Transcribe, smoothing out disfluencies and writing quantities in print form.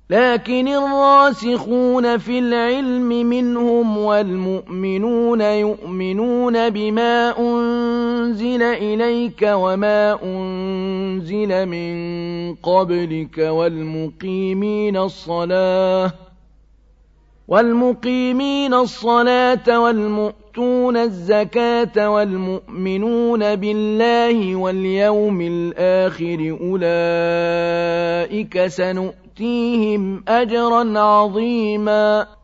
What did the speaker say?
لكن الراسخون في العلم منهم والمؤمنون يؤمنون بما أنزل إليك وما أنزل من قبلك والمقيمين الصلاة والمؤتون الزكاة والمؤمنون بالله واليوم الآخر أولئك سنؤتيهم أجرا عظيما